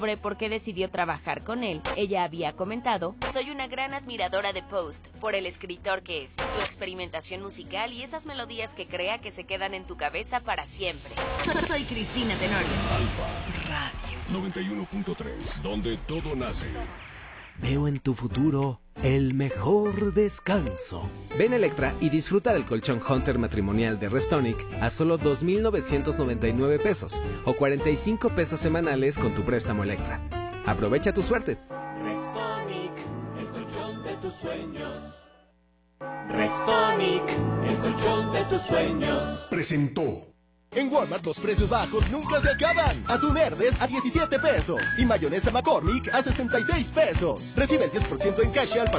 Sobre por qué decidió trabajar con él, ella había comentado: soy una gran admiradora de Post, por el escritor que es, su experimentación musical y esas melodías que crea que se quedan en tu cabeza para siempre. Soy Cristina Tenorio. Alfa Radio 91.3, donde todo nace. Veo en tu futuro el mejor descanso. Ven a Electra y disfruta del colchón Hunter matrimonial de Restonic a solo 2,999 pesos o 45 pesos semanales con tu préstamo Electra. Aprovecha tu suerte. Restonic, el colchón de tus sueños. Restonic, el colchón de tus sueños. Presentó. En Walmart los precios bajos nunca se acaban. Atún Herdes a 17 pesos y mayonesa McCormick a 66 pesos. Recibe el 10% en cash al